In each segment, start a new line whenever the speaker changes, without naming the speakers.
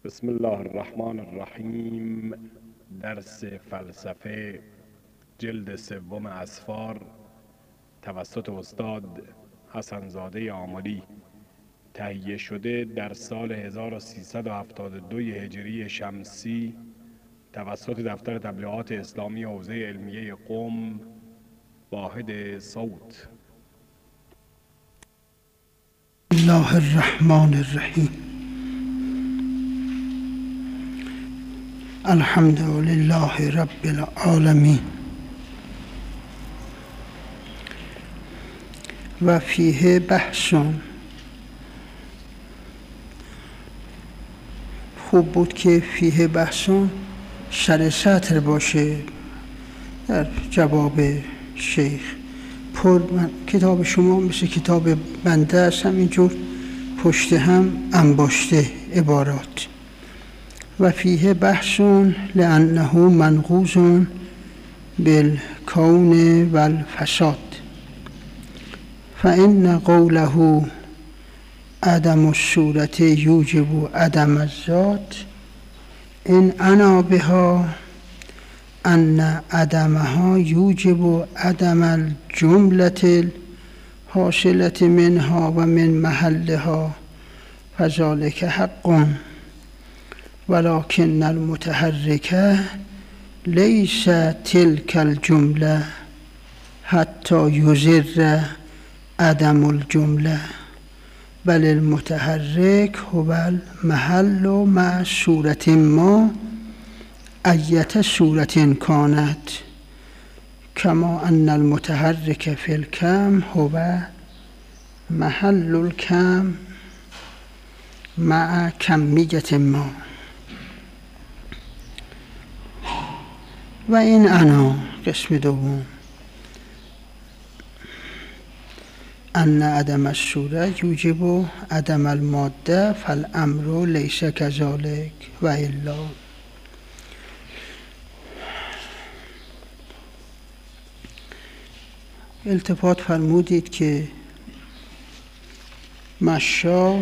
بسم الله الرحمن الرحیم. درس فلسفه جلد سوم اسفار توسط استاد حسنزاده آملی تهیه شده در سال 1372 هجری شمسی توسط دفتر تبلیغات اسلامی حوزه علمیه قم واحد صوت.
الله الرحمن الرحیم. الحمد لله رب العالمین و فیه بحثون. خوب بود که فیه بحثون سر سطر باشه در جواب شیخ. کتاب شما مثل کتاب بنده است، همینجور پشت هم انباشته عبارات. و فیه بحثون لانه منقوض بالکون والفساد فان قوله عدم الصورت یوجب عدم الذات ان انا بها ان عدمها یوجب عدم الجملة الحاصلة منها و من محلها فذلك حق ولكن المتحرك ليس تلك الجملة حتى يزر عدم الجملة بل المتحرك هو المحل مع صورة ما أية صورة كانت كما أن المتحرك في الكم هو محل الكم مع كمية ما. و این انا قسم دوم ان عدم الصوره یوجب عدم الماده فالامر لیس کذلک و الا. التفات فرمودید که مشا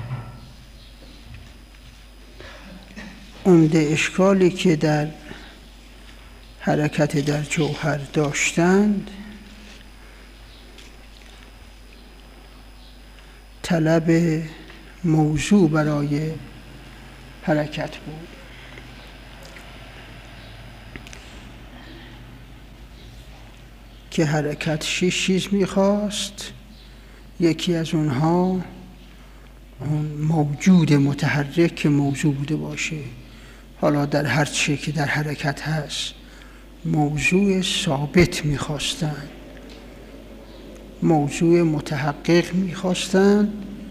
عمده اشکالی که در حرکت در جوهر داشتند طلب موضوع برای حرکت بود. که حرکت 6 چیز میخواست، یکی از اونها اون موجود متحرک که موضوع بوده باشه. حالا در هر چی که در حرکت هست موضوع ثابت میخواستند، موضوع متحقق میخواستند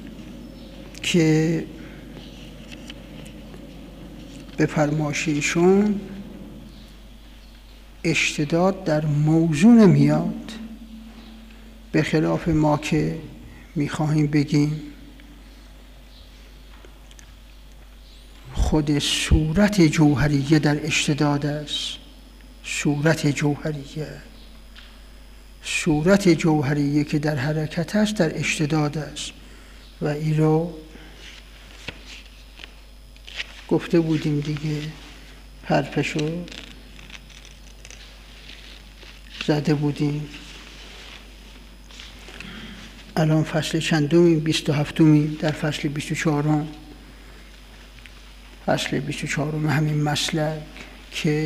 که به فرمایش ایشون اشتداد در موضوع نمیاد، به خلاف ما که میخواهیم بگیم خود صورت جوهریه در اشتداد است. صورت جوهریه که در حرکت است در اشتداد است و این رو گفته بودیم دیگه، حرفشو زده بودیم. الان فصل چندومیم؟ 27میم در فصل 24م. فصل 24م همین مسلک که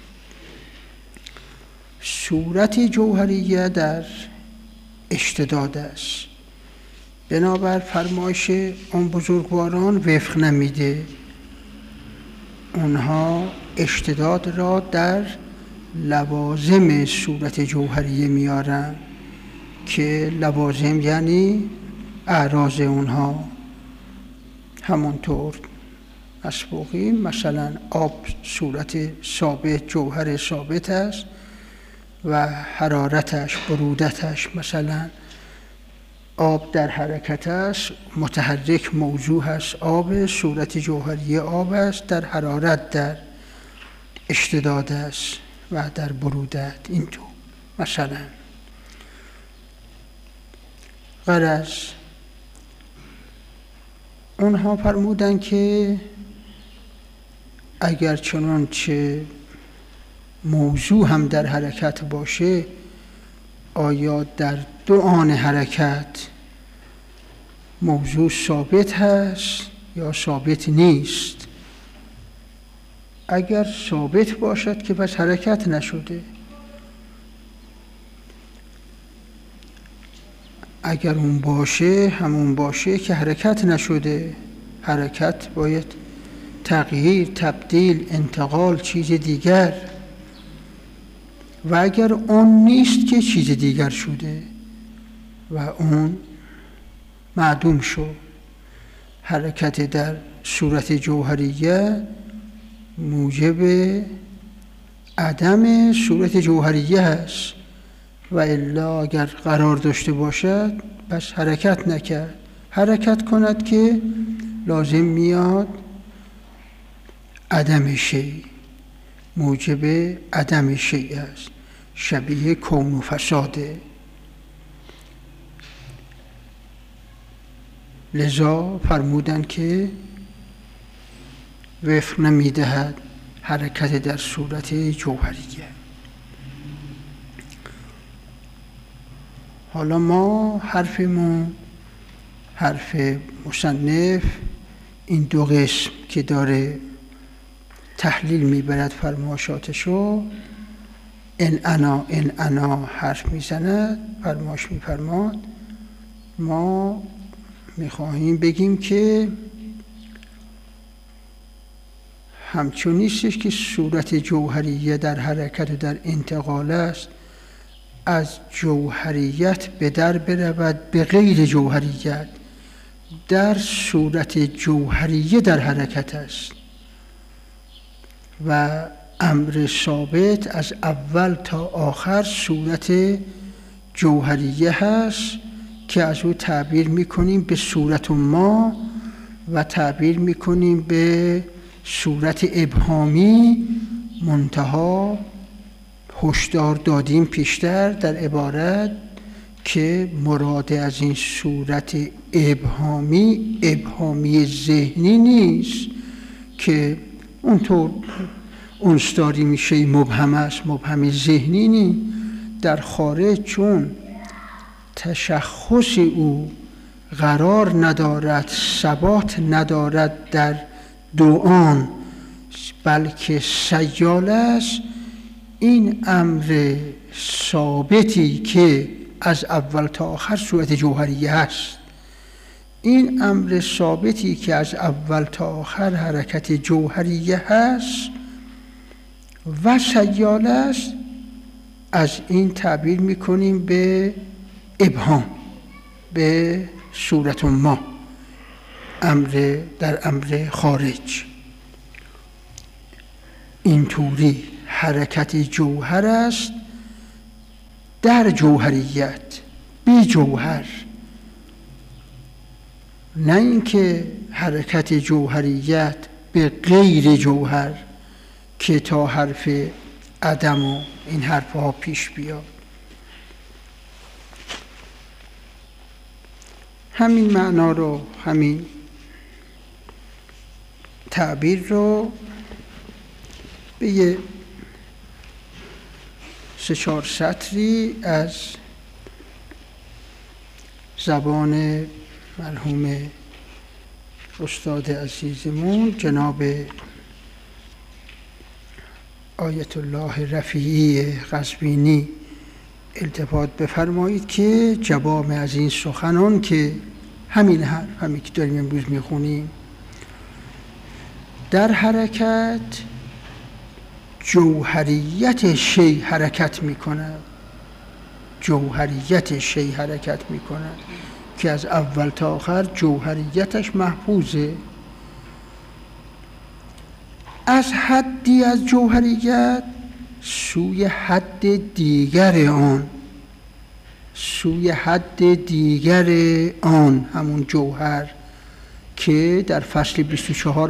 صورت جوهریه در اشتداد است. بنابر فرمایش اون بزرگواران وفق نمیده. اونها اشتداد را در لوازم صورت جوهریه میارن که لوازم یعنی اعراض اونها. همونطور مسبوقی مثلا آب صورت ثابت، جوهر ثابت است و حرارتش، برودتش، مثلا آب در حرکت است، متحرک موضوع است، آب صورت جوهری آب است، در حرارت در اشتداد است و در برودت. اینطور مثلا غرض اونها فرمودن که اگر چنانچه موضوع هم در حرکت باشه، آیا در دو آن حرکت موضوع ثابت هست یا ثابت نیست؟ اگر ثابت باشد که پس حرکت نشده، اگر اون باشه همون باشه که حرکت نشده. حرکت باید تغییر، تبدیل، انتقال، چیز دیگر. و اگر اون نیست که چیز دیگر شده و اون معدوم شد. حرکت در صورت جوهریه موجب عدم صورت جوهریه است و الا اگر قرار داشته باشد پس حرکت نکرد. حرکت کند که لازم میاد عدم شیء، موجب عدم شیء است، شبیه کون و فساده. لذا فرمودن که وفق نمیدهد حرکت در صورت جوهریه. حالا ما حرفمون، حرف مصنف، این دو قسم که داره تحلیل میبرد فرمایشاتشو، ان انا حرف میزند، فرمایش میفرماد. ما میخواهیم بگیم که همچون نیستش که صورت جوهریه در حرکت و در انتقال است از جوهریت به در برود به غیر جوهریت. در صورت جوهریه در حرکت است و امر ثابت از اول تا آخر صورت جوهریه هست که از او تعبیر میکنیم به صورت ما و تعبیر میکنیم به صورت ابهامی. منتها هشدار دادیم پیشتر در عبارت که مراد از این صورت ابهامی ذهنی نیست که اونطور اونستاری میشه مبهم است، مبهم ذهنی نیست. در خارج چون تشخص او قرار ندارد، ثبات ندارد در دو آن، بلکه سیال است، این امر ثابتی که از اول تا آخر صورت جوهریه است، این امر ثابتی که از اول تا آخر حرکت جوهریه هست و سیال است، از این تعبیر میکنیم به ابهام، به صورت ما، در امر خارج. اینطوری حرکت جوهر است در جوهریت، بی جوهر، نه اینکه حرکت جوهریت به غیر جوهر که تا حرف عدم و این حرفها پیش بیاد. همین معنا رو، همین تعبیر رو به یه 3-4 سطری از زبان مرحوم استاد عزیزمون جناب آیت الله رفیعی قزوینی التفات بفرمایید که جواب از این سخنان که همین که داریم امروز میخونیم، در حرکت جوهریت شیء حرکت میکند، جوهریت شیء حرکت میکند که از اول تا آخر جوهریتش محفوظه. از حدی از جوهریت سوی حد دیگر آن، سوی حد دیگر آن، همون جوهر که در فصل 24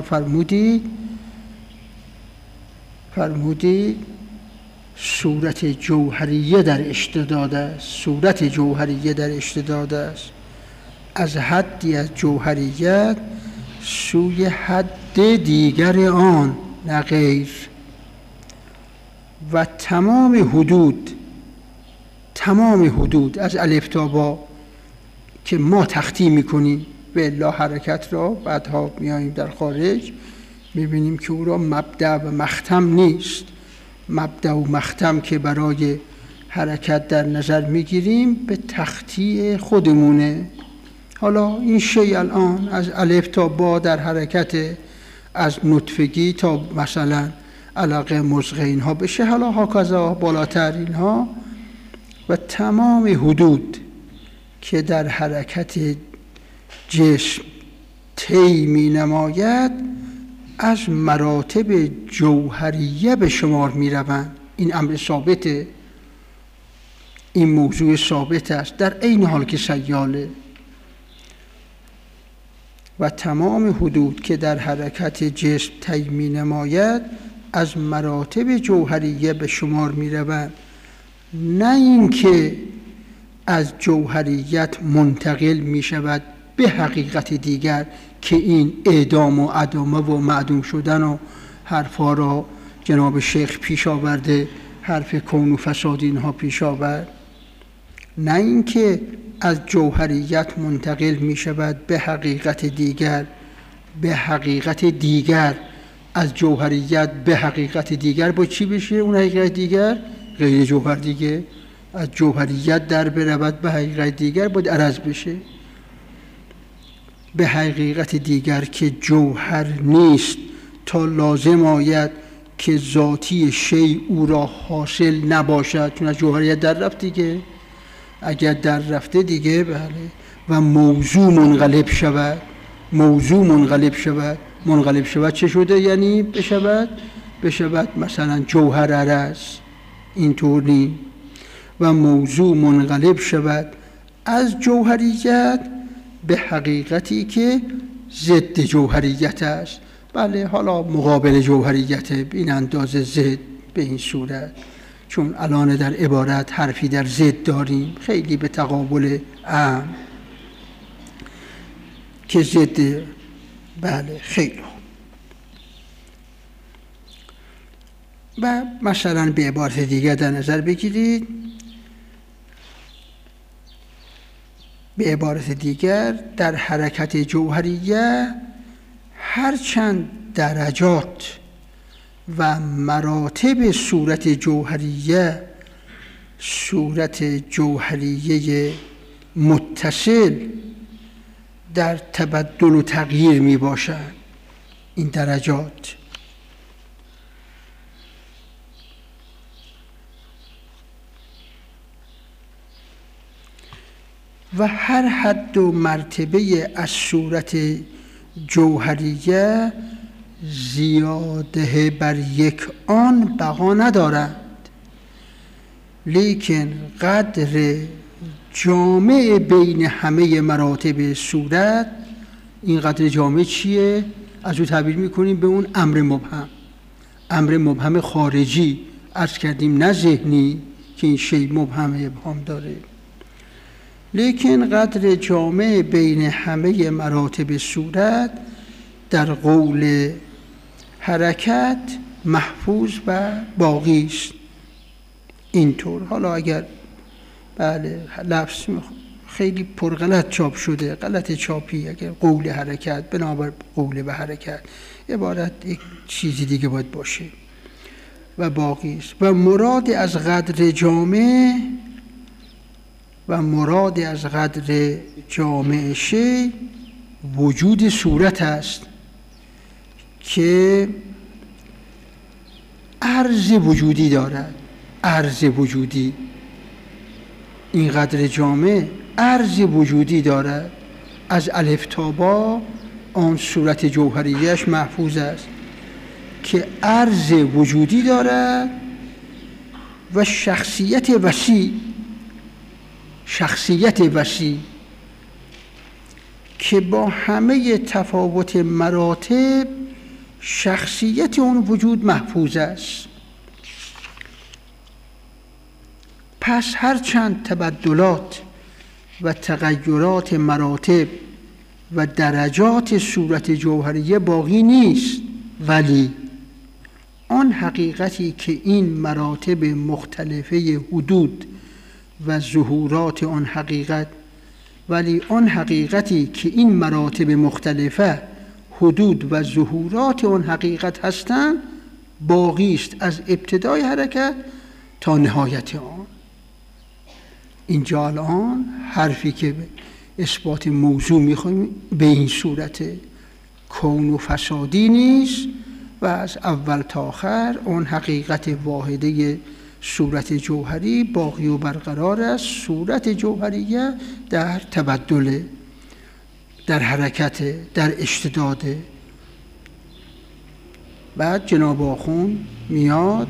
فرمودید صورت جوهریه در اشتداد است، صورت جوهریه در اشتداد است. از حدی از جوهریت سوی حد دیگر آن، نه غیر. و تمام حدود از الف تا با که ما تخطی میکنیم به الا حرکت را، بعدها میاییم در خارج میبینیم که او را مبدأ و مختم نیست. مبدأ و مختم که برای حرکت در نظر میگیریم به تخطی خودمونه. حالا این شی الان از الف تا با در حرکت، از نطفگی تا مثلا علاقه مزغه اینها بشه، حالا هاکذا بالاتر اینها. و تمام حدود که در حرکت جسم طی می نماید از مراتب جوهریه به شمار می روند. این امر ثابته، این موضوع ثابت است در عین حال که سیاله. و تمام حدود که در حرکت جسم طی می نماید از مراتب جوهریه به شمار می روند، نه اینکه از جوهریت منتقل می شود به حقیقت دیگر که این اعدام و عدامه و معدوم شدن و حرفا را جناب شیخ پیش آورده، حرف کون و فساد اینها پیش آورد. نه اینکه از جوهریت منتقل می شود به حقیقت دیگر، به حقیقت دیگر از جوهریت به حقیقت دیگر با چی بشه؟ اون حقیقت دیگر غیر جوهر دیگه. از جوهریت در برود به حقیقت دیگر باید عرض بشه به حقیقت دیگر که جوهر نیست تا لازم آید که ذاتی شیء او را حاصل نباشد، چون از جوهریت در رفت دیگه. اگر در رفته دیگه بله. و موضوع منقلب شود، منقلب شود چه شده؟ یعنی بشود مثلا جوهر عرض، اینطور نیست. و موضوع منقلب شود از جوهریت به حقیقتی که ضد جوهریت است. بله، حالا مقابل جوهریت به این اندازه ضد، به این صورت، چون الان در عبارت حرفی در ضد داریم خیلی به تقابل اعم که ضد. بله خیلی. و مثلا به عبارت دیگر در نظر بگیرید، به عبارت دیگر در حرکت جوهریه هرچند درجات و مراتب صورت جوهریه متصل در تبدل و تغییر می باشند، این درجات و هر حد و مرتبه از صورت جوهریه زیاده بر یک آن بقا ندارند، لیکن قدر جامع بین همه مراتب صورت، این قدر جامع چیه؟ از او تعبیر میکنیم به اون امر مبهم خارجی، عرض کردیم نه ذهنی که این شی ابهام داره. لیکن قدر جامع بین همه مراتب صورت در قول حرکت محفوظ و باقی است. اینطور. حالا اگر بله لفظ خیلی پرغلط چاپ شده، غلط چاپی، اگر قول حرکت بنابر قول به حرکت، عبارت یک چیزی دیگه باید باشه و باقی است. و مراد از قدر جامع شی وجود صورت است که عرض وجودی دارد. عرض وجودی، این قدر جامع عرض وجودی دارد. از الف تا با آن صورت جوهریش محفوظ است که عرض وجودی دارد و شخصیت وسیع که با همه تفاوت مراتب شخصیت اون وجود محفوظ است. پس هرچند تبدلات و تغیرات مراتب و درجات صورت جوهریه باقی نیست، آن حقیقتی که این مراتب مختلفه حدود و ظهورات آن حقیقت، ولی آن حقیقتی که این مراتب مختلفه حدود و ظهورات آن حقیقت هستند باقی است از ابتدای حرکت تا نهایت آن. اینجا الان حرفی که اثبات موضوع میخوایم به این صورت کون و فسادی نیست و از اول تا آخر اون حقیقت واحده صورت جوهری باقی و برقرار است. صورت جوهریه در تبدل، در حرکت، در اشتداد. بعد جناب آخوند میاد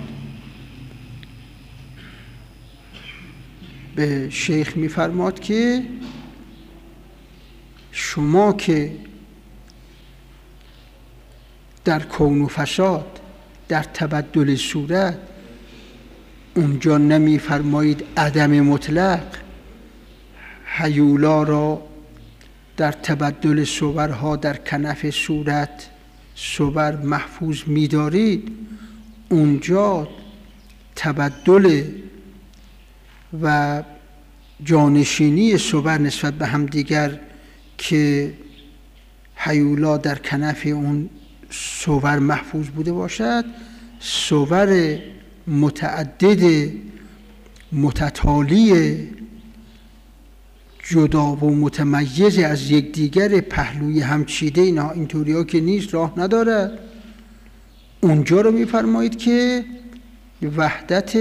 به شیخ میفرماد که شما که در کون و فساد، در تبدل صورت اونجا نمیفرمایید عدم مطلق، هیولا را در تبدل صورها در کنف صورت صور محفوظ می‌دارید، اونجا تبدل و جانشینی صور نسبت به هم دیگر که هیولا در کنف اون صور محفوظ بوده باشد، صور متعدد متتالی جدا و متمیز از یکدیگر پهلوی همچیده اینا اینطوری ها که نیست، راه ندارد. اونجا رو میفرمایید که وحدت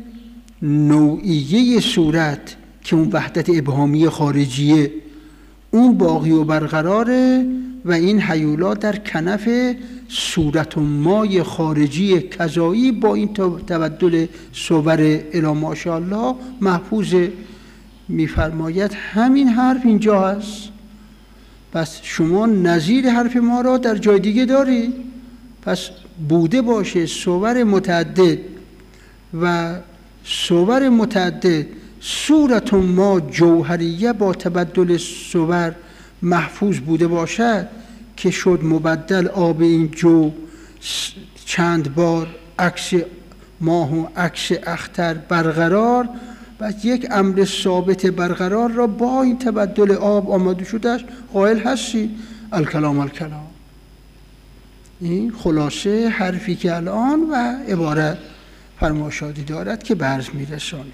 نوعیه صورت که اون وحدت ابهامی خارجیه اون باقی و برقراره و این هیولا در کنف صورت و مای خارجی کذایی با این تبدل صور الی ماشاءالله محفوظ. میفرماید همین حرف اینجا هست، پس شما نظیر حرف ما را در جای دیگه دارید. پس بوده باشه صور متعدد و صور متعدد صورت ما جوهریه با تبدل صور محفوظ بوده باشد که شد مبدل آب این جو چند بار عکس ماه و عکس اختر برقرار و یک امر ثابت برقرار را با این تبدل آب آماده شدهش قائل هستی. الکلام الکلام. این خلاصه حرفی که الان و عبارت فرماشادی دارد که برز میرسانی.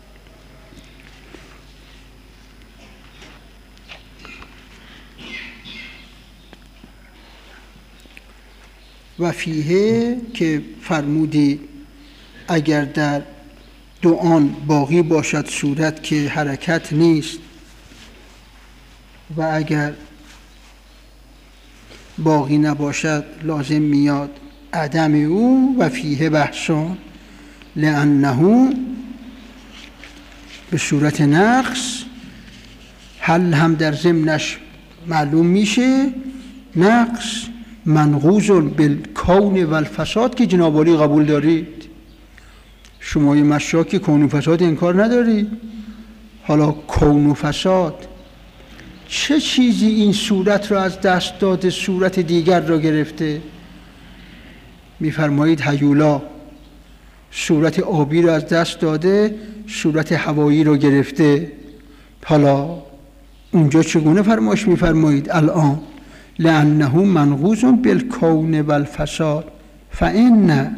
و فیه که فرمودی اگر در دو آن باقی باشد صورت که حرکت نیست و اگر باقی نباشد لازم میاد عدم او. و فیه بحثان لانه به صورت نقص حل هم در ضمنش معلوم میشه. نقص منقوض بالکون و الفساد که جناب عالی قبول دارید، شما یه مشاک کون و فساد انکار ندارید. حالا کون و فساد چه چیزی این صورت را از دست داده صورت دیگر را گرفته؟ میفرمایید هیولا صورت آبی را از دست داده صورت هوایی را گرفته. حالا اونجا چگونه فرمایش میفرمایید الان؟ لانه منقوض بالکون و الفساد فان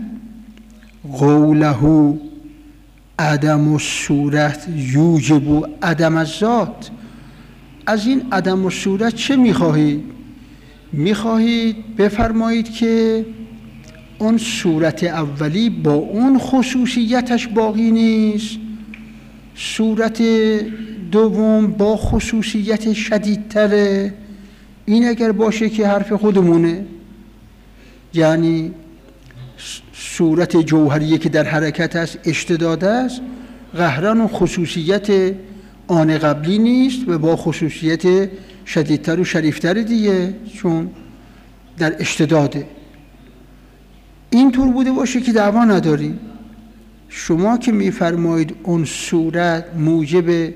قوله عدم الصورت یوجب عدم الذات. از این عدم الصورت چه میخواهید؟ میخواهید بفرمایید که اون صورت اولی با اون خصوصیتش باقی نیست، صورت دوم با خصوصیت شدیدتره. این اگر باشه که حرف خودمونه، یعنی صورت جوهریه که در حرکت است اشتداد است، قهرن و خصوصیت آن قبلی نیست و با خصوصیت شدیدتر و شریفتر دیگه، چون در اشتداده. این طور بوده باشه که دعوا نداری. شما که میفرمایید اون صورت موجب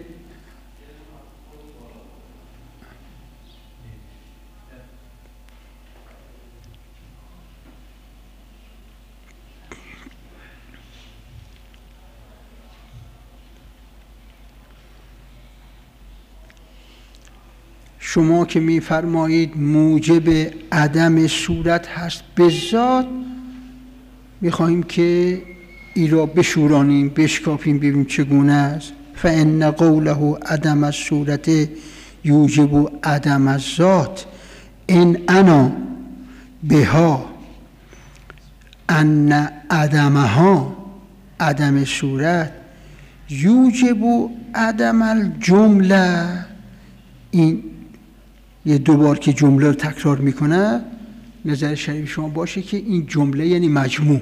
شما که میفرمایید موجب عدم صورت هست به ذات، میخواهیم که ای را بشورانیم، بشکافیم، ببینیم چگونه است. فإن قوله عدم الصورت یوجب عدم الذات ان انا بها ان عدمها، عدم صورت، یوجب عدم الجمله. این یه دوبار که جمله رو تکرار میکنه، نظر شریف شما باشه که این جمله یعنی مجموع.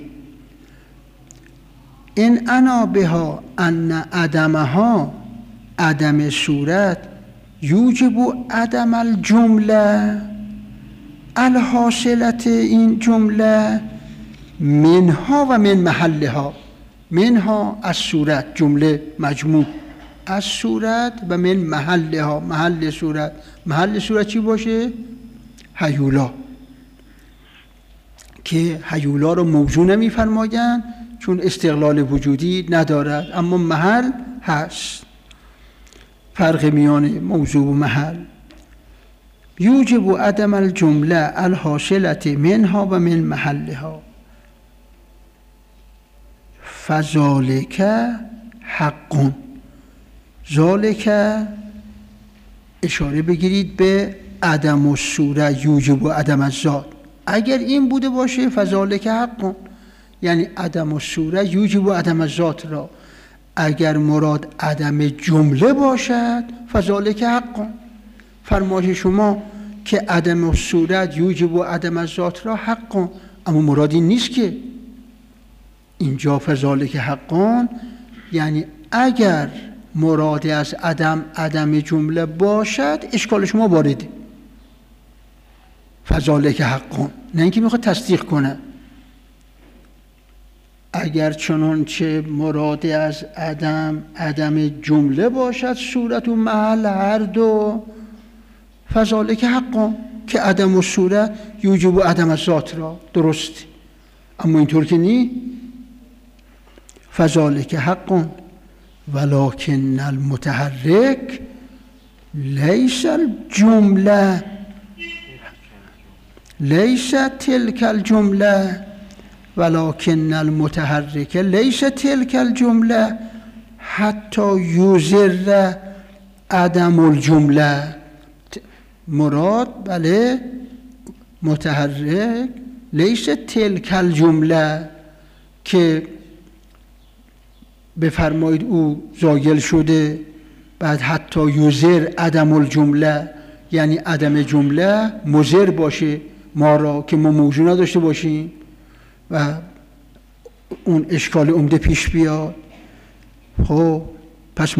این انا بها ان عدمها، عدم صورت، یوجب عدم الجمله، الحاصلت این جمله منها و من محلها. منها از صورت، جمله مجموع از صورت، و من محلها، محل صورت. محل صورت چی باشه؟ هیولا، که هیولا رو موضوع نمی‌فرمایند چون استقلال وجودی ندارد، اما محل هست. فرق میان موضوع و محل. یوجب عدم الجمله الحاصلت منها و من محلها، فذالک حق. ذالک اشاره بگیرید به عدم الصورت یوجب عدم الذات. اگر این بوده باشه فذالک حق، یعنی عدم الصورت یوجب عدم الذات را. اگر مراد عدم جمله باشد فذالک حق. فرمایش شما که عدم الصورت یوجب عدم الذات را حق، اما مراد این نیست که اینجا فذالک حق، یعنی اگر مراد از عدم جمله باشد اشکال شما وارده. فذالک حق نه اینکه میخواد تصدیق کنه. اگر چنانچه مراد از عدم جمله باشد صورت و محل هر دو، فذالک حق، که عدم و صورت یوجب عدم الذات را، درست. اما اینطور که نی. فذالک حق ولکن المتحرک لیس الجمله، لیس تلک الجمله، ولکن المتحرک لیس تلک الجمله حتی یضر عدم الجمله. مراد بله متحرک لیس تلک الجمله، که بفرمایید او زایل شده، بعد حتی یضر عدم الجمله، یعنی عدم جمله مضر باشه ما را که ما موضوع نداشته باشیم و اون اشکال عمده پیش بیاد. خب پس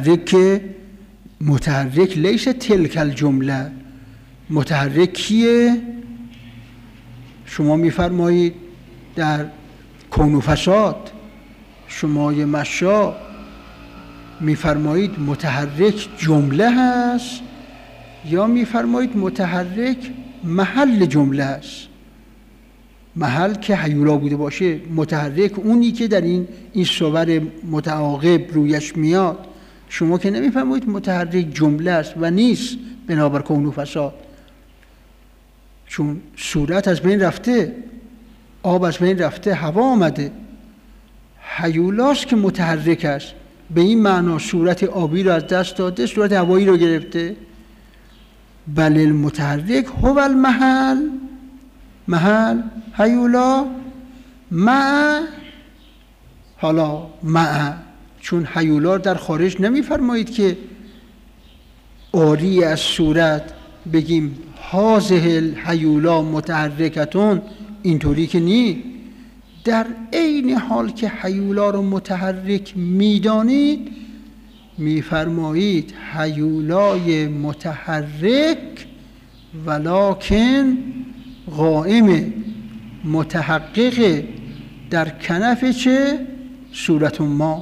متحرک لیس تلک الجمله. متحرک کیه؟ شما میفرمایید در کون و فساد، شما مشا میفرمایید متحرک جمله هست یا میفرمایید متحرک محل جمله است؟ محل که هیولا بوده باشه، متحرک اونی که در این صور متعاقب رویش میاد. شما که نمیفرمایید متحرک جمله است و نیست بنابر کون و فساد، چون صورت از بین رفته، آب از بین رفته، هوا آمده. هیولاست که متحرک است، به این معنا صورت آبی رو از دست داده، صورت هوایی رو گرفته. بل المتحرک هو المحل، محل هیولا مع، چون هیولا در خارج نمیفرمایید که آری از صورت بگیم هذه الهیولا متحرکتون، اینطوری که نی. در عین حال که هیولا رو متحرک میدانید میفرمایید هیولای متحرک ولکن قائم، متحقق در کنف چه؟ صورت ما.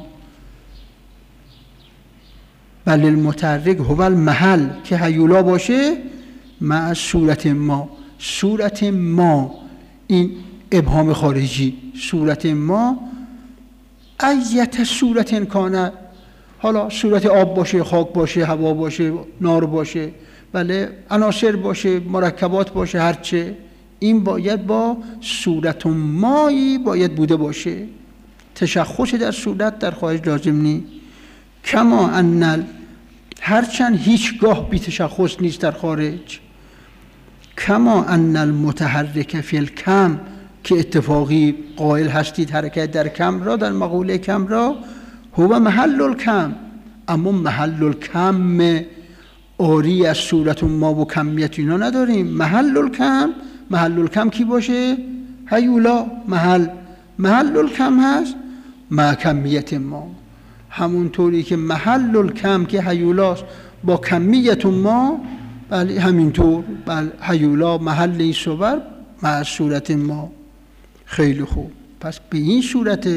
بل المتحرک هو المحل، که هیولا باشه مع صورت ما. صورت ما، این ابهام خارجی، صورت ما ایت صورت کانه، حالا صورت آب باشه، خاک باشه، هوا باشه، نار باشه، بله عناصر باشه، مرکبات باشه، هرچه، این باید با صورت و مایی باید بوده باشه. تشخص در صورت در خارج لازم نی. کما ان هرچند هیچگاه بی تشخص نیست در خارج. کما ان المتحرک فی الکم، که اتفاقی قائل هستید حرکت در کم را، در مقوله کم را، هو محل الکم، اما محل الکم آری از صورت و ما و کمیت اینا نداریم. محل الکم کی باشه؟ هیولا. محل الکم هست مع کمیت ما، همونطوری که محل الکم که هیولاست با کمیت ما، بله همینطور، بله هیولا محل این صور مع صورت ما. خیلی خوب. پس به این صورت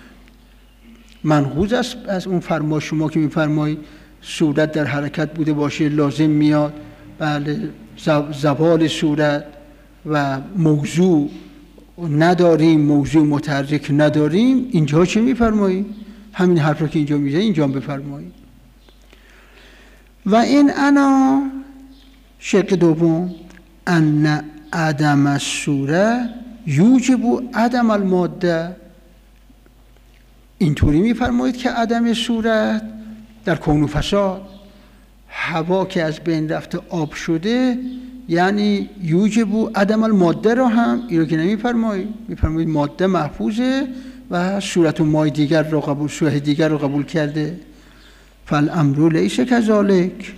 منقوض است از اون فرما شما که میفرمایید صورت در حرکت بوده باشه لازم میاد، بله زوال صورت و موضوع نداریم، موضوع متحرک نداریم. اینجا چه میفرمایید؟ همین حرف رو که اینجا میزنید اینجا بفرمایید. و این انا شق دوم، ان عدم الصورت یوجب عدم الماده. اینطوری میفرمایید که عدم صورت در کون و فساد، هوا که از بین رفته آب شده، یعنی یوجب عدم الماده را هم این رو که نمیفرمایید، میفرمایید ماده محفوظه و صورت و مای دیگر را قبول، صورت دیگر را قبول کرده. فالامر لیس کذالک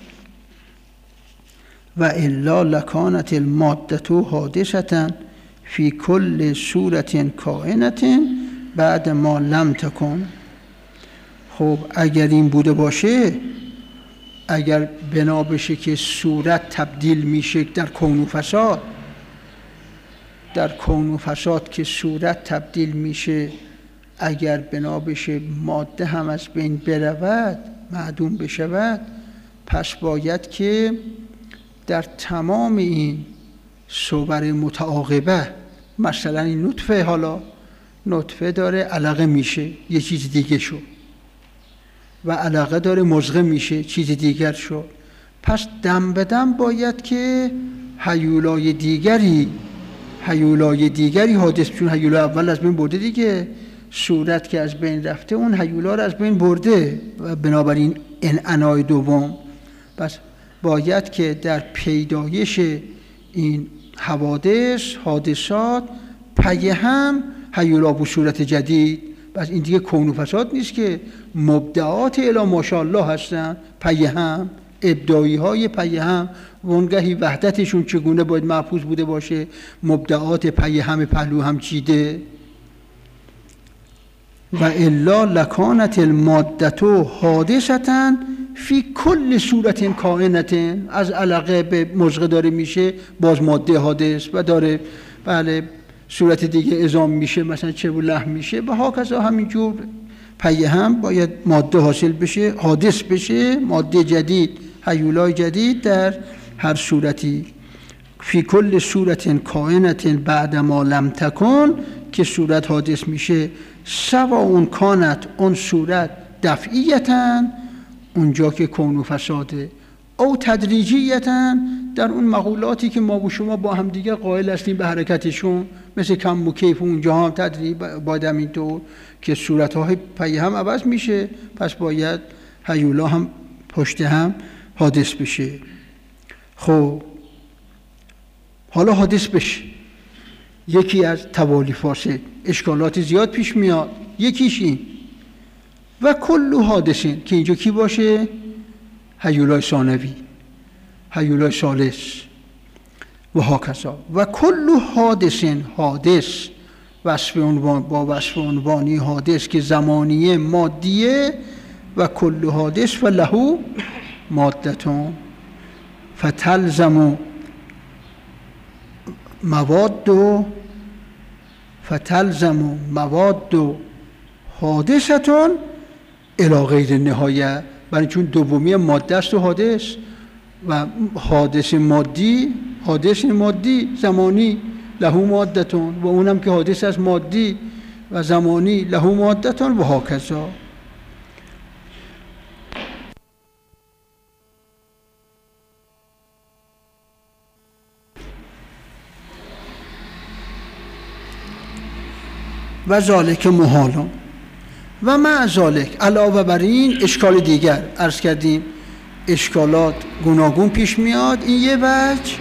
و الا لکانت الماده حادثه فی کل صورت کائنه بعد ما لم تکن. خب اگر این بوده باشه، اگر بنا بشه که صورت تبدیل میشه در کون و فساد، در کون و فساد که صورت تبدیل میشه، اگر بنا بشه ماده هم از بین برود، معدوم بشود، پس باید که در تمام این صور متعاقبه، مثلا این نطفه، حالا نطفه داره علقه میشه یه چیز دیگه شد، و علقه داره مضغه میشه چیز دیگر شد، پس دم به دم باید که هیولای دیگری حادث، چون هیولا اول از بین برده دیگه، صورت که از بین رفته اون هیولا رو از بین برده و بنابراین انعنای دوم، پس باید که در پیدایش این حادثات پی هم هیولا به صورت جدید. بس این دیگه کون و فساد نیست که مبدعات الی ماشاءالله هستن، پی هم ابداعی های پی هم، وانگهی وحدتشون چگونه باید محفوظ بوده باشه، مبدعات پی هم پهلو هم چیده. و الا لکانت الماده حادثه فی کل صورت کائنه، از علقه به مضغه داره میشه باز ماده حادث و داره بله صورت دیگه عظام میشه، مثلا چه و لحم میشه، و هاکذا همینجور پی هم باید ماده حاصل بشه، حادث بشه، ماده جدید، هیولای جدید در هر صورتی. فی کل صورت کائنه بعد ما لم تکن، که صورت حادث میشه، سوا اون کانت، اون صورت دفعیتاً، اونجا که کون و فساده، او تدریجیتاً، در اون مقولاتی که ما و شما با هم دیگه قائل هستیم به حرکتشون، مثل کم و کیف، اونجا هم تدریج باید همینطور که صورتهای پی هم عوض میشه، پس باید هیولا هم پشت هم حادث بشه. خب حالا حادث بشه، یکی از توالی فاسد، اشکالات زیاد پیش میاد، یکیش این و کل حادثین، که اینجا کی باشه؟ هیولای ثانوی، هیولای ثالث و هاکذا. و کل حادثین، حادث وصف عنوان با وصف عنوانی حادث که زمانیه مادیه، و کل حادث و له مادتون فتلزم مواد حادثتون الی غیر نهایه، برای چون دومی ماده است و حادث، و حادث مادی زمانی له مادتون، و اونم که حادث از مادی و زمانی له مادتون و هاکذا. و ذالک محال و مع ذالک، علاوه بر این اشکال دیگر عرض کردیم، اشکالات گوناگون پیش میاد. این یه وجه.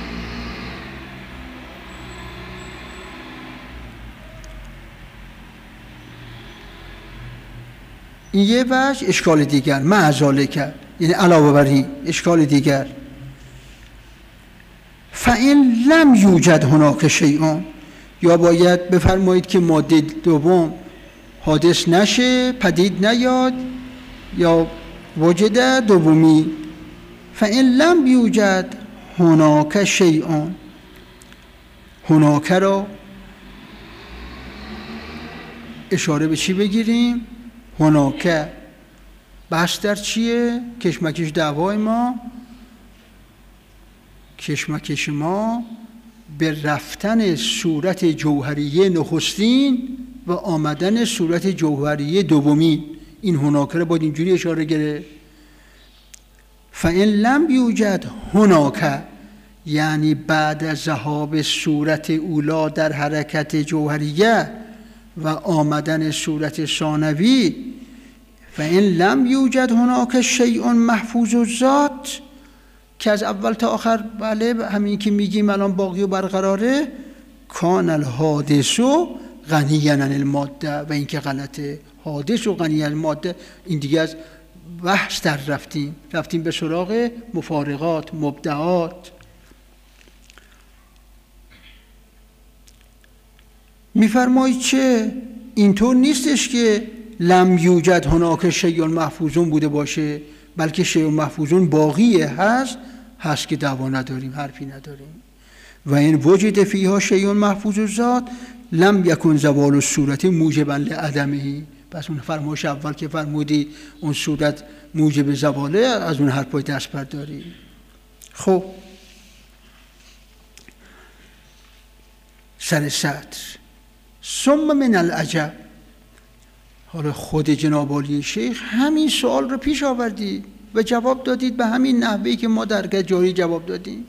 این یه وجه اشکال دیگر، مع ذالک یعنی علاوه بر این اشکال دیگر. فإن لم یوجد هناک شیء، یا باید بفرمایید که ماده دوم حادث نشه، پدید نیاد، یا وجد دومی. فإن لم یوجد هناک شیء، هناک را اشاره به چی بگیریم؟ هناک بحث در چیه؟ کشمکش دعوای ما، کشمکش ما به رفتن صورت جوهریه نخستین و آمدن صورت جوهریه دومین. این هناک را باید اینجوری اشاره گرفت. فإن لم یوجد هناک یعنی بعد از ذهاب صورت اولا در حرکت جوهریه و آمدن صورت ثانوی، فإن لم یوجد هناک شیء محفوظ الذات، که از اول تا آخر بله همین که میگیم الان باقی و برقراره، کان الحادث غنیا عن الماده، و این که غلطه. حادث و غنی عن الماده، این دیگه از بحث در رفتیم به سراغ مفارقات، مبدعات. میفرمایید چه اینطور نیستش که لم یوجد هناک شیء محفوظون بوده باشه، بلکه شیء محفوظون باقیه، هست که دعوا نداریم، حرفی نداریم. و این وجد فیها شیء محفوظ الذات لم یکن زوال الصورت موجبا لعدمه. پس اون فرمایش اول که فرمودی اون صورت موجب زواله، از اون حرفای دست برداری. خب سر سطر. ثم من العجب، حالا خود جناب عالی شیخ همین سوال رو پیش آوردید و جواب دادید به همین نحوهی که ما در جاری جواب دادیم،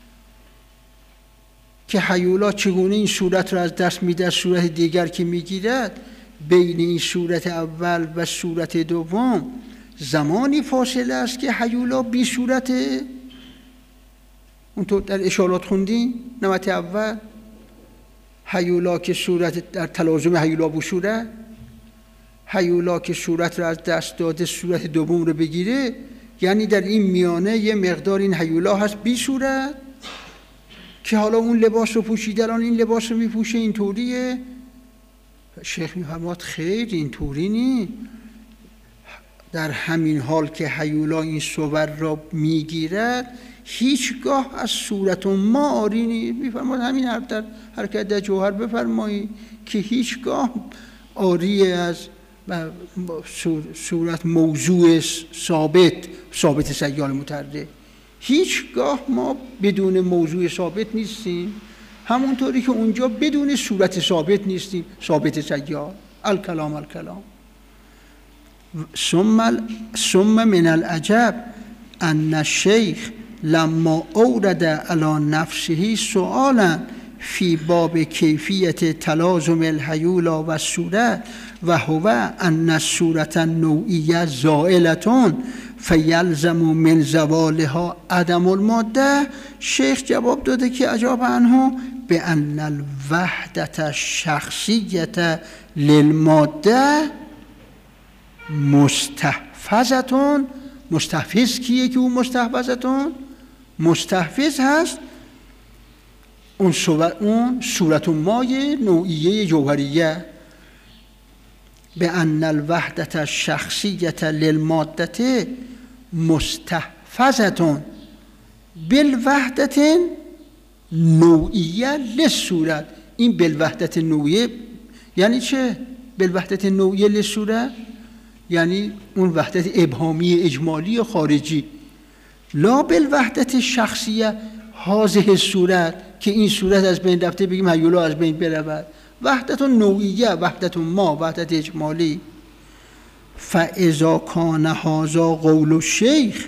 که هیولا چگونه این صورت رو از دست میده، صورت دیگر که میگیرد. بین این صورت اول و صورت دوم زمانی فاصله است که هیولا بی صورته. اونطور در اشارات خوندین نمت اول، هیولا که صورت در تلازم هیولا و صورت، هیولا که صورت رو از دست داده صورت دوم رو بگیره، یعنی در این میانه یه مقدار این هیولا هست بی صورت، که حالا اون لباس رو پوشیده، الان این لباس رو میپوشه، اینطوریه. شیخ میفرماد خیر، اینطوری نی. در همین حال که هیولا این صور را میگیرد، هیچگاه از صورت ما آری نیست. میفرماد همین حرف در حرکت در جوهر بفرمایی که هیچگاه آری از صورت موضوع ثابت سیال متحرک، هیچگاه ما بدون موضوع ثابت نیستیم، همونطوری که اونجا بدون صورت ثابت نیستیم، ثابت سیال. الکلام ثم من العجب ان الشیخ لما اورد علی نفسه سؤالا فی باب کیفیت تلازم الهیولا و الصورت و هو ان الصورت النوعیه زائلة فیلزم من زوالها عدم الماده. شیخ جواب داده که عجاب عنه به ان الوحدت الشخصیه للماده مستحفظتون. مستحفظ کیه که اون مستحفظتون؟ مستحفظ هست اون صورت مای نوعیه جوهریه. به ان الوحدت الشخصیه للماده مستحفظتون بالوحدت نوعیه للصورت. این بالوحدت نوعیه یعنی چه؟ بالوحدت نوعیه للصورت یعنی اون وحدت ابهامی اجمالی و خارجی، لا بالوحدت شخصیه هذه صورت که این صورت از بین رفته بگیم هیولا از بین برود. وحدت نوعیه، وحدت ما، وحدت اجمالی. فاذا کان هذا قول الشیخ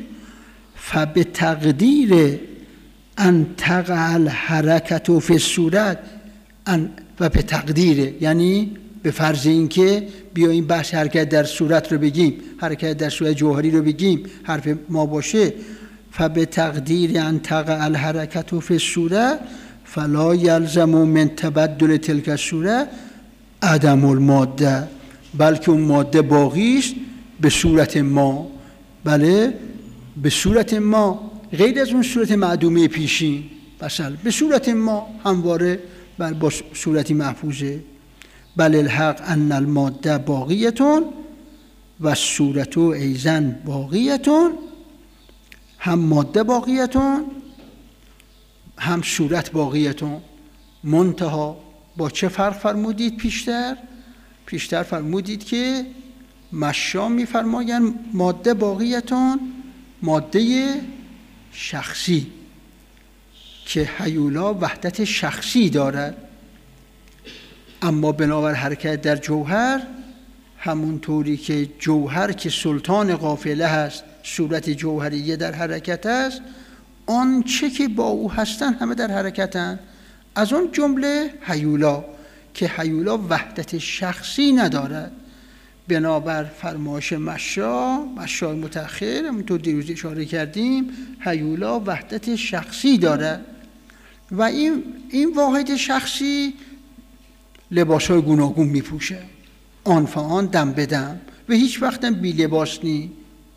فبتقدیر ان تقع الحرکت فی الصورت و به تقدیر یعنی به فرض اینکه بیاییم بحث حرکت در صورت رو بگیم، حرکت در صورت جوهری رو بگیم، حرف ما باشه، فبتقدیر ان تقع الحرکت فی الصوره فلا یلزم من تبدل تلک الصوره عدم الماده، بلکه اون ماده باقی است به صورت ما. بله، به صورت ما، غیر از اون صورت معدومه پیشین، مثلا به صورت ما همواره با صورتی محفوظه. بل الحق ان الماده باقیتون و الصورت ایضا باقیتون، هم ماده باقیتون هم صورت باقیتون. منتها با چه فرق فرمودید پیشتر فرمودید که مشا میفرمایند ماده باقیتون، ماده شخصی که هیولا وحدت شخصی دارد. اما بنابر حرکت در جوهر، همونطوری که جوهر که سلطان قافله هست، صورت جوهریه در حرکت است، آنچه که با او هستن همه در حرکتن، از اون جمله هیولا که هیولا وحدت شخصی ندارد. بنابر فرمایش مشای متأخر، همونطور دیروز اشاره کردیم، هیولا وحدت شخصی دارد و این واحد شخصی لباس‌های گوناگون میپوشه، آن فآن دم به دم و هیچ وقت بی لباس نی.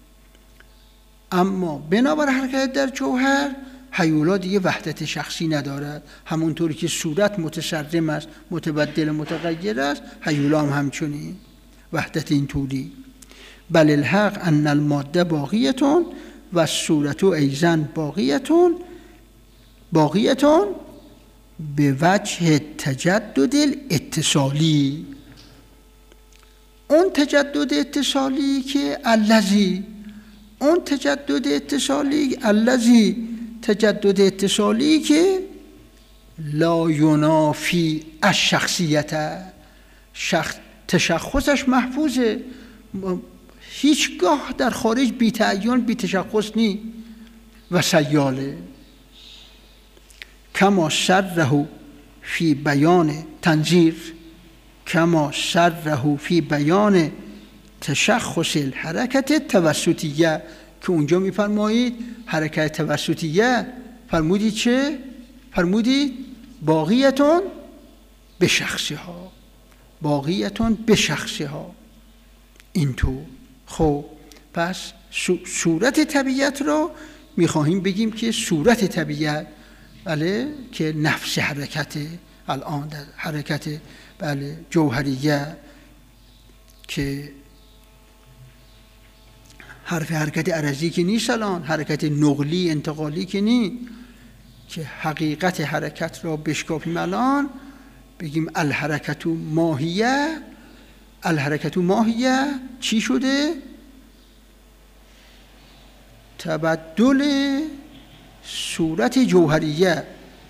اما بنابر حرکت در جوهر، هیولا دیگه وحدت شخصی ندارد. همونطوری که صورت متسرم است، متبدل متغیر است، هیولا هم همچنین وحدت این طوری. بل الحق ان الماده باقیتون و الصورت ایضا باقیتون به وجه تجدد الاتصالی. اون تجدد اتصالی که تجدد اتصالی که لا ینافی الشخصیت، تشخصش محفوظه، هیچگاه در خارج بی تعین بی تشخص نی و سیاله. کما سره فی بیان تنظیر، کما سره فی بیان تشخص الحرکت توسطیه، که اونجا میفرمایید حرکت توسطیه، فرمودید چه؟ فرمودید باقیتون به شخصها، باقیتون به شخصها. اینطور. خب پس صورت طبیعت رو میخواهیم بگیم که صورت طبیعت، بله، که نفس حرکته، الان در حرکت بله جوهریه که حرف حرکت عرضی که نیست، الان حرکت نقلی انتقالی که نیست، که حقیقت حرکت را بشکافیم الان بگیم الحرکت ماهیه چی شده؟ تبدل صورت جوهریه.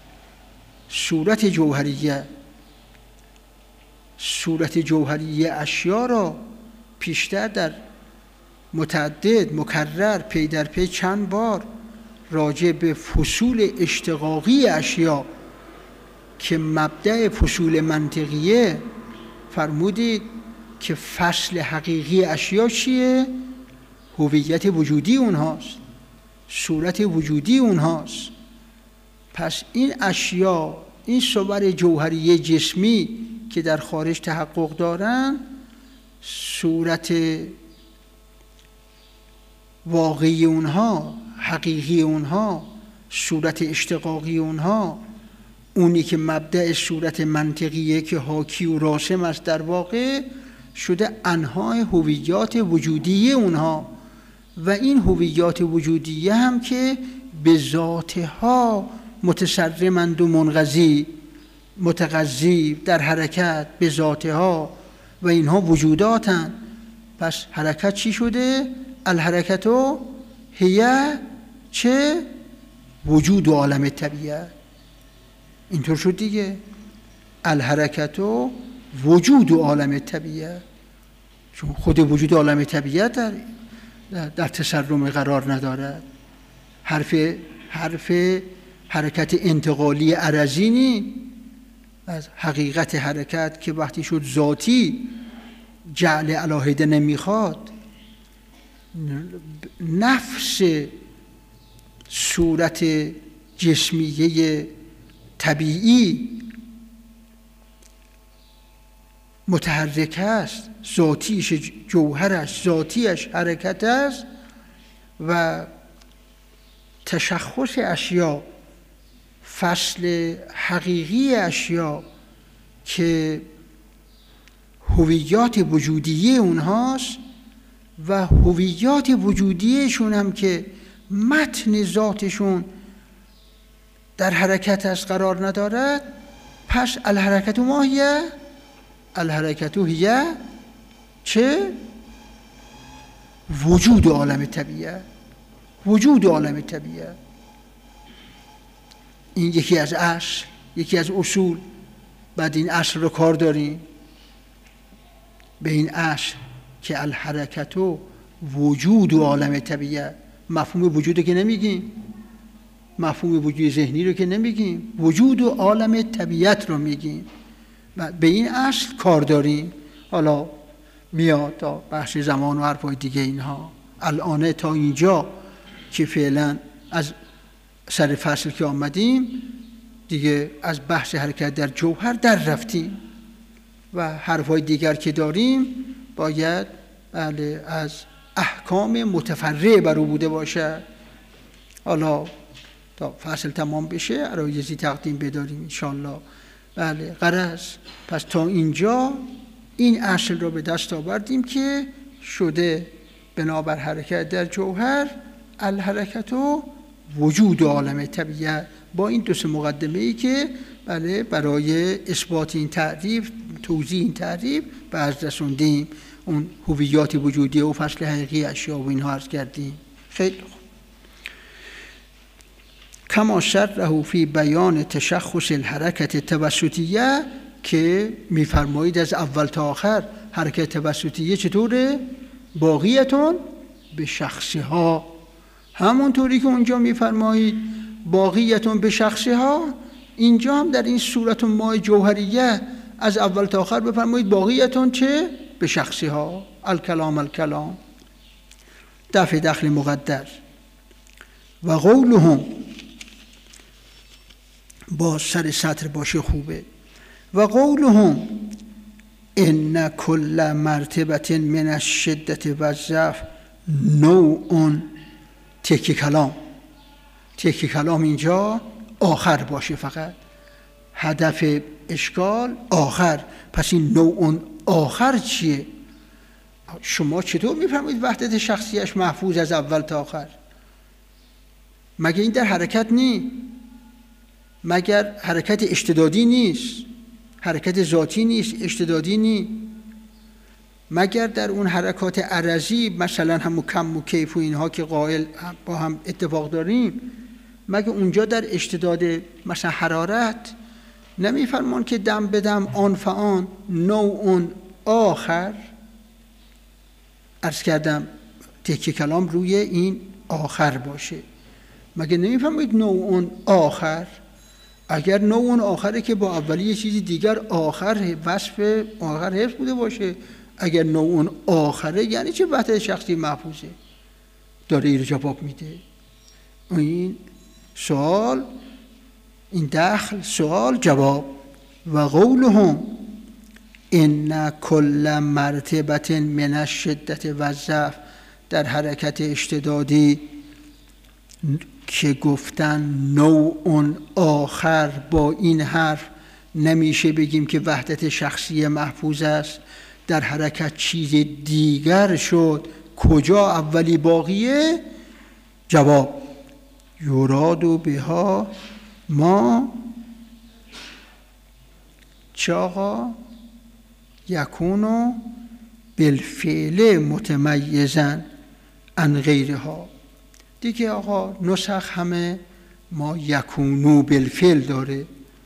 صورت جوهریه اشیا را پیشتر در متعدد مکرر پی در پی چند بار راجع به فصول اشتقاقی اشیا که مبدأ فصول منطقیه فرمودید که فصل حقیقی اشیا چیه؟ هویت وجودی اونهاست، صورت وجودی اونهاست. پس این اشیا، این صور جوهری جسمی که در خارج تحقق دارن، صورت واقعی اونها، حقیقی اونها، صورت اشتقاقی اونها، اونی که مبدأ صورت منطقیه که حاکی و راسم است، در واقع شده انواع هویات وجودی اونها. و این هویات وجودیه هم که به ذاتها متسرمند و متغذی در حرکت به ذاتها و اینها وجوداتن. پس حرکت چی شده؟ الحرکتو هیه چه؟ وجود و عالم طبیعت. اینطور شد دیگه، الحرکتو وجود و عالم طبیعت، چون خود وجود و عالم طبیعت در تسرم قرار ندارد. حرف حرکت انتقالی عرضی نی، از حقیقت حرکت که وقتی شد ذاتی جعل علاهده نمیخواد، نفس صورت جسمیه طبیعی متحرک است، ذاتیش جوهرش، ذاتیش حرکت است و تشخص اشیا، فصل حقیقی اشیا که هویات وجودیه اونهاست و هویات وجودیشون هم که متن ذاتشون در حرکت از قرار ندارد، پس الحرکت ما هیه، الحرکت هیه چه؟ وجود عالم طبیعه، وجود عالم طبیعه. این یکی از اصل، یکی از اصول. بعد این اصل رو کار داریم به این اصل که الحرکت و وجود و عالم طبیعه. مفهوم وجود رو که نمیگیم، مفهوم وجود ذهنی رو که نمیگیم، وجود و عالم طبیعت رو میگیم و به این اصل کار داریم. حالا میاد تا بحث زمان و حرفای دیگه اینها. الان تا اینجا که فعلا از سر فصل که آمدیم دیگه از بحث حرکت در جوهر در رفتیم و حرفای دیگر که داریم باید بله از احکام متفرع بر او بوده باشه. حالا تا فصل تمام بشه عرایضی تقدیم بداریم انشاءالله. بله غرض پس تا اینجا این اصل رو به دست آوردیم که شده بنابر حرکت در جوهر الحرکت و وجود عالم طبیعت، با این دو سه مقدمه ای که بله برای اثبات این تعریف، توضیح این تعریف باز رسوندیم. اون هویات وجودی و فصل حقیقی اشیا و اینها عرض کردیم. خیلی خوب. کما شرحه فی بیان تشخص الحرکت توسطیه، که میفرمایید از اول تا آخر حرکت توسطیه چطوره؟ باقیتون به شخصها، همونطوری که اونجا میفرمایید باقیتون به شخصها، اینجا هم در این صورت ماء جوهریه از اول تا آخر بفرمایید باقیتون چه؟ به شخصها. الکلام الکلام دفع دخل مقدر. و قولهم با سر سطر باشه خوبه. و قولهم ان کل مرتبه من الشدت و الضعف نوع تکی کلام. تکی کلام اینجا آخر باشه، فقط هدف اشکال آخر. پس این نوع آخر چیه؟ شما چطور میفهمید وحدت شخصیش محفوظ از اول تا آخر؟ مگه این در حرکت نیست؟ مگر حرکت اشتدادی نیست؟ حرکت ذاتی نیست، اشتدادی نیست؟ مگر در اون حرکات عرضی مثلا همون کم و کیف و اینها که قائل با هم اتفاق داریم، مگر اونجا در اشتداد مثلا حرارت نمیفرمان که دم بدم آن فآن نوع آخر؟ عرض کردم تکیه کلام روی این آخر باشه. مگه نمیفرمایید نوع آخر؟ اگر نوع آخره که با اولی یه چیزی دیگر آخر وصف آخر حفظ بوده باشه. اگر نوع آخره یعنی چه وحدت شخصی محفوظه؟ داره این جواب میده. این سوال، این دخل سوال جواب. و قولهم ان کل مرتبه من الشدت و الضعف، در حرکت اشتدادی که گفتن نوع آخر، با این حرف نمیشه بگیم که وحدت شخصی محفوظ است، در حرکت چیز دیگر شد. کجا اولی باقیه؟ جواب یراد بها ما چاقا یکونو بالفعل متمیزن عن غیرها. دیگه آقا نسخ همه ما یکونو بالفعل داره.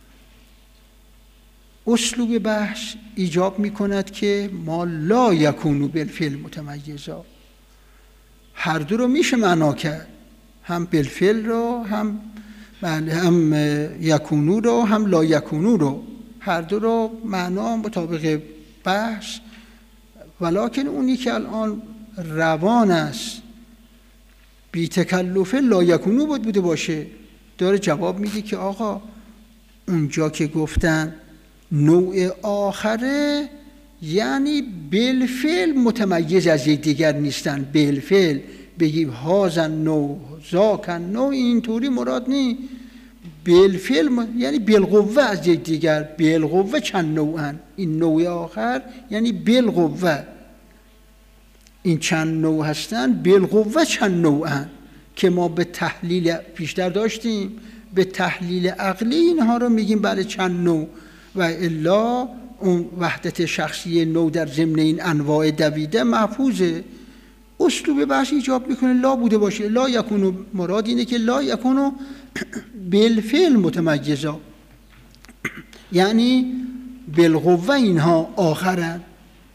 اسلوب بحث ایجاب میکند که ما لا یکونو بالفعل متمیزا. هر دو رو میشه معنا کرد، هم بالفعل رو هم یکونو رو هم لا یکونو رو. هر دو رو معنا مطابق بحث، ولکن اونی که الان روان است بی تکلفه لا یکونو بوده باشه، داره جواب میده که آقا اونجا که گفتن نوع آخره یعنی بالفعل متمیز از یکدیگر نیستن. بالفعل بگیم هازن نوع ذاکن نوع، اینطوری مراد نی. بالفعل یعنی بالقوه از یکدیگر، بالقوه چند نوعن. این نوع آخر یعنی بالقوه، این چند نوع هستن، بالقوه چند نوعن که ما به تحلیل پیشتر داشتیم، به تحلیل عقلی اینها رو میگیم برای چند نوع، و الا اون وحدت شخصی نوع در ضمن این انواع دویده محفوظه. اسلوب بحث ایجاب میکنه لا بوده باشه. لا یکونو مراد اینه که لا یکونو بالفعل متمیزا، یعنی بالقوه اینها آخرن.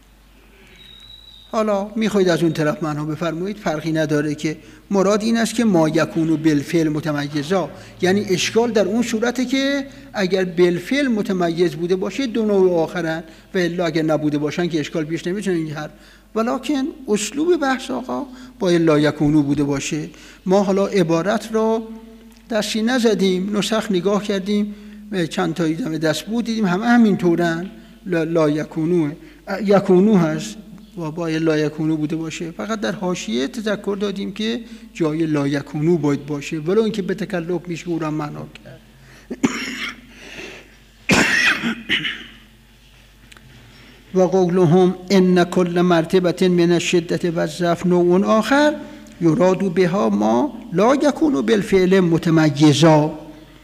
حالا میخواید از اون طرف معنا بفرمایید، فرقی نداره که مراد این است که ما یکونو بالفعل متمیزا، یعنی اشکال در اون صورته که اگر بالفعل متمیز بوده باشه دو نوع آخرن، و الا اگر نبوده باشن که اشکال پیش نمیتونه این حرف. ولکن اسلوب بحث آقا باید لا یکونو بوده باشه. ما حالا عبارت را دستی نزدیم، نسخ نگاه کردیم، چند تا دم دست بود دیدیم همه همینطورن. لا یکونو یکونو هست و باید لا یکونو بوده باشه. فقط در حاشیه تذکر دادیم که جای لا یکونو باید باشه، ولو اینکه به تکلف میشه اونم معنا کرد. و قولهم ان کل مرتبه من الشدت و الضعف نوع آخر یراد بها ما لا یکون بالفعل متمیزا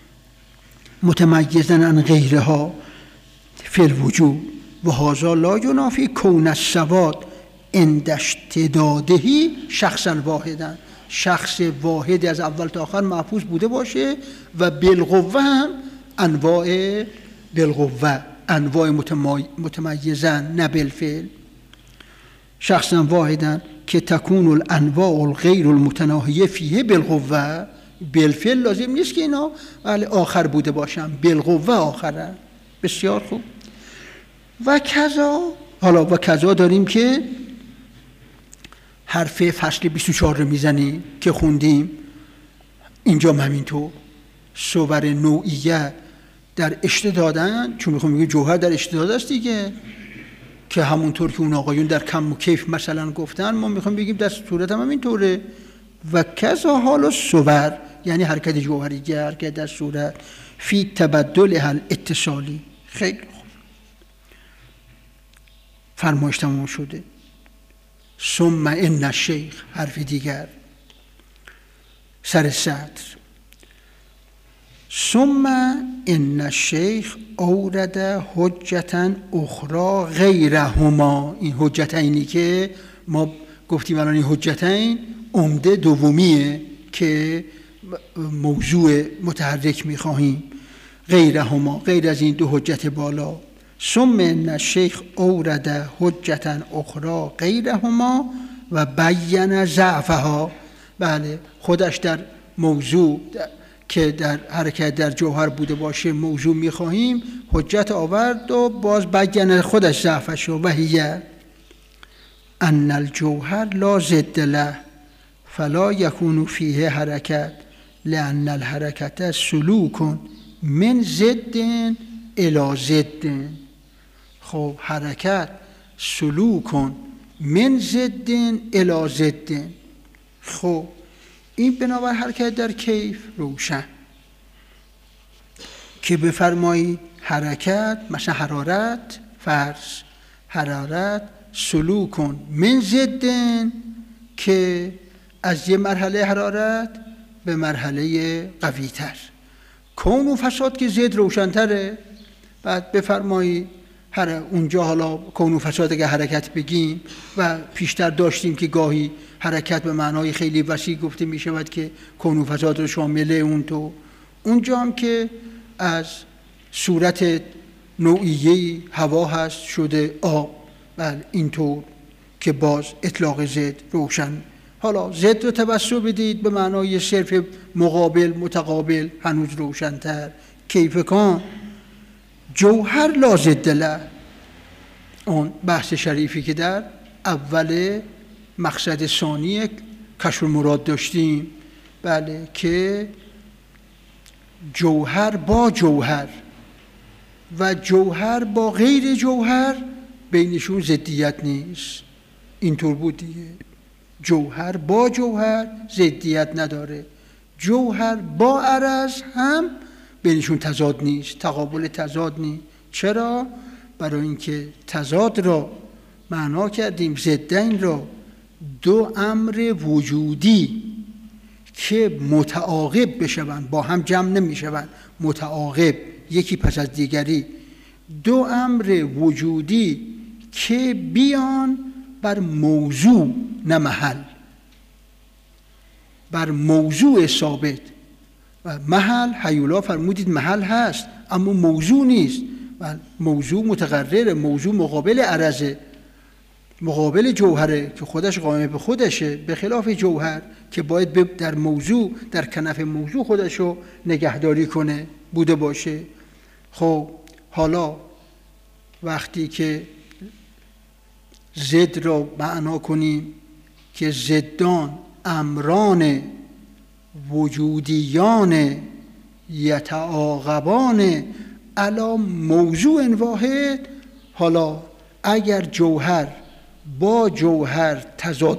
عن غیرها فی الوجود و هذا لا ینافی کون السواد عند اشتداده شخصا واحدا. شخص واحد از اول تا آخر محفوظ بوده باشه و بالقوه هم انواع بالقوه، انواع متمیزن نه بالفعل. شخصا واحدا که تکون الانواع الغیر المتناهیه فیه بالقوه. بالفعل لازم نیست که اینا ولی آخر بوده باشن، بالقوه آخرن. بسیار خوب. و کذا، حالا و کذا داریم که حرف فصل 24 رو میزنیم که خوندیم، اینجا همینطور صور نوعیه در اشتدادن، چون میخوام بگیم جوهر در اشتداد است دیگه، که همونطور که اون آقایون در کم و کیف مثلا گفتن، ما میخوام بگیم در صورت هم همینطوره. و کذا حال صور یعنی حرکت جوهری، حرکت در صورت فی تبدل حل اتصالی. خیلی خوب، فرمایش تمام شده. ثم ان الشیخ، حرف دیگر سر سطر، ثم ان الشیخ اورد حجتا اخرى غیرهما. این حجتینی که ما گفتیم الان، این حجتین عمده دومیه که موضوع متحرک میخواهیم. غیرهما، غیر از این دو حجت بالا. ثم ان الشیخ اورد حجتا اخرى غیرهما و بیان ضعفها. بله، خودش در موضوع که در حرکت در جوهر بوده باشه موضوع میخواهیم، حجت آورد و باز بیان خودش ضعفش. و هی ان الجوهر لا ضد له فلا یکون فیه حرکت لان الحرکت سلوک من ضد الی ضد. خب حرکت سلوک من ضد الی ضد. خب این بنابر حرکت در کیف روشن که بفرمایید حرکت مثلا حرارت، فرض حرارت سلوک من ضد، که از یه مرحله حرارت به مرحله قوی تر. کون و فساد که ضد روشن‌تره. بعد بفرمایید اونجا حالا کون و فساد که حرکت بگیم، و پیشتر داشتیم که گاهی حرکت به معنای خیلی وسیع گفته می شود که کون و فساد رو شامله اون تو. اونجا هم که از صورت نوعیه هوا هست شده آب، بله اینطور که باز اطلاق ضد روشن. حالا ضد رو توسط بدید به معنای صرف مقابل متقابل، هنوز روشن‌تر. کیف کان جوهر لا ضد له، اون بحث شریفی که در اول مقصد ثانی کشف المراد داشتیم، بله، که جوهر با جوهر و جوهر با غیر جوهر بینشون ضدیت نیست. اینطور بود دیگه. جوهر با جوهر ضدیت نداره، جوهر با عرض هم بینشون تضاد نیست، تقابل تضاد نیست. چرا؟ برای اینکه تضاد را معنا کردیم، ضدین را دو امر وجودی که متعاقب بشوند، با هم جمع نمیشوند، متعاقب، یکی پس از دیگری، دو امر وجودی که بیان بر موضوع نه محل، بر موضوع ثابت. و محل هیولا فرمودید محل هست اما موضوع نیست، و موضوع متقرره، موضوع مقابل عرضه، مقابل جوهره که خودش قائم به خودشه، به خلاف جوهر که باید در موضوع، در کنف موضوع خودشو نگهداری کنه، بوده باشه. خب حالا وقتی که ضد را معنا کنیم که ضدان امران وجودیان یتعاقبان علی موضوع واحد، حالا اگر جوهر با جوهر تضاد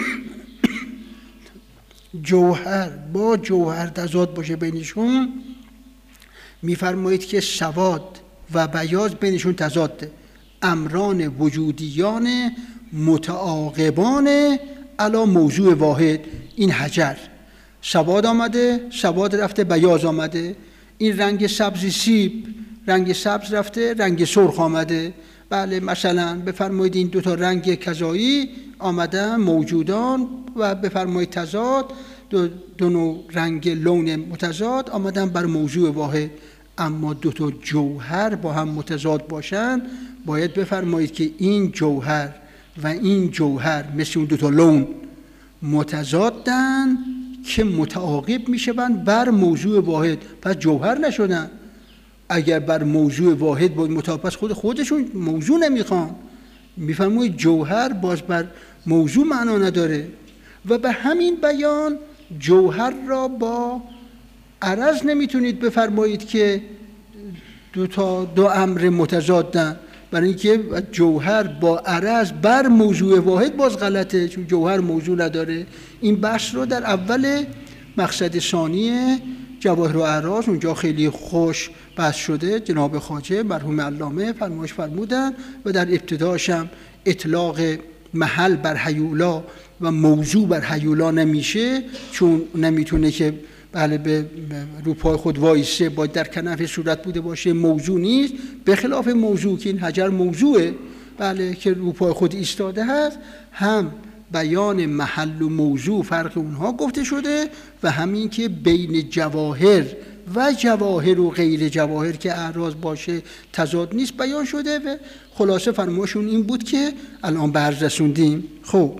جوهر با جوهر تضاد باشه بینشون، میفرمایید که سواد و بیاض بینشون تضاده، امران وجودیان متعاقبان علی موضوع واحد. این حجر سواد آمده، سواد رفته، بیاض آمده. این رنگ سبز سیب، رنگ سبز رفته، رنگ سرخ آمده. بله، مثلا بفرمایید این دو تا رنگ کذایی آمدن موجودان و بفرمایید تضاد، دو نوع رنگ لون متضاد آمدن بر موضوع واحد. اما دو تا جوهر با هم متضاد باشن، باید بفرمایید که این جوهر و این جوهر مثل اون دو تا لون متضادن که متعاقب میشوند بر موضوع واحد، پس جوهر نشدن. اگر بر موضوع واحد بود مطابق، خودشون موضوع نمیخوان. میفرمایید جوهر باز بر موضوع معنا نداره. و به همین بیان جوهر را با عرض نمیتونید بفرمایید که دو امر متضادن، برای اینکه جوهر با عرض بر موضوع واحد باز غلطه، چون جوهر موضوع نداره. این بحث رو در اول مقصد ثانی جواهر و اعراض اونجا خیلی خوش بحث شده. جناب خواجه مرحوم علامه فرمایش فرمودن و در ابتداش هم اطلاق محل بر هیولا و موضوع بر هیولا نمیشه، چون نمیتونه که بله به روپای خود وایسه، باید در کنف صورت بوده باشه، موضوع نیست. به خلاف موضوع که این حجر موضوعه، بله، که روپای خود ایستاده هست، هم بیان محل و موضوع فرق اونها گفته شده و همین که بین جواهر و جواهر و غیر جواهر که اعراض باشه تضاد نیست بیان شده. و خلاصه فرمایشون این بود که الان به عرض رسوندیم. خب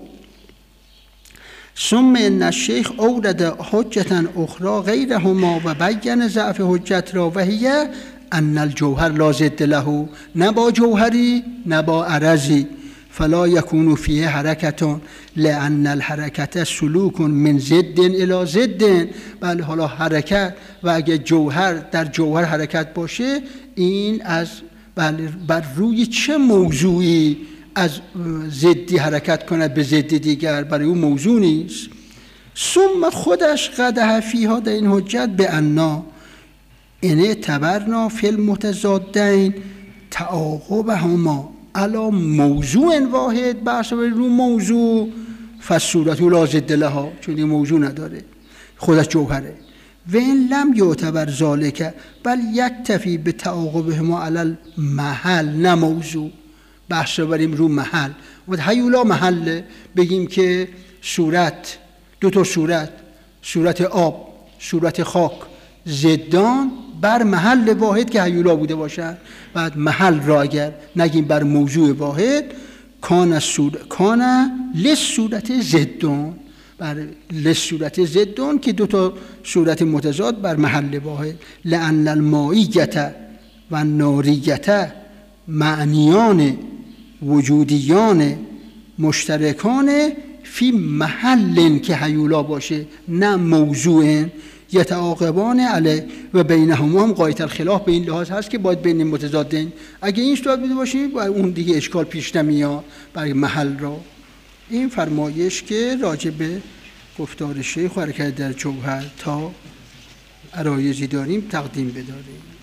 ثم ان الشیخ اورد حجة اخرى غیرهما و بیان ضعف حجت را و هی ان الجوهر لا ضد له، نه با جوهری نه با عرضی، فلا یکون فیه حرکتون لان الحرکت سلوک من ضد الی ضد. بله، حالا حرکت و اگه جوهر در جوهر حرکت باشه، این از بله بر روی چه موضوعی از ضدی حرکت کند به ضد دیگر؟ برای اون موضوع نیست. ثم خودش قدح فیها در این حجت به انا ان اعتبرنا فی المتضادین تعاقبهما علی موضوع واحد، بحث رو موضوع فالصورت لا ضد لها، چون این موضوع نداره، خودش جوهره. و این لم یعتبر ذالک بل یکتفی به تعاقبهما علی المحل، نه موضوع. بحث بریم رو محل و هیولا محله، بگیم که صورت، دو تا صورت آب، صورت خاک، ضدان بر محل واحد که هیولا بوده باشن. بعد محل را اگر نگیم بر موضوع واحد، کان لصورت ضدون، بر لصورت ضدون که دو تا صورت متضاد بر محل واحد. لان المائیت و ناریته معنیان وجودیان مشترکان فی محل که هیولا باشه، نه موضوع یتعاقبان علیه و بینهما هم غایت الخلاف. به این لحاظ هست که باید بین متضادین اگه این صورت بوده باشه باید اون دیگه اشکال پیش نمیاد برای محل را. این فرمایش که راجع به گفتار شیخ و حرکت در جوهر تا عرایضی داریم تقدیم بداریم.